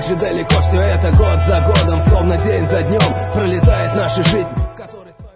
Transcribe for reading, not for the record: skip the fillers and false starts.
же далеко все это, год за годом, словно день за днем пролетает наша жизнь.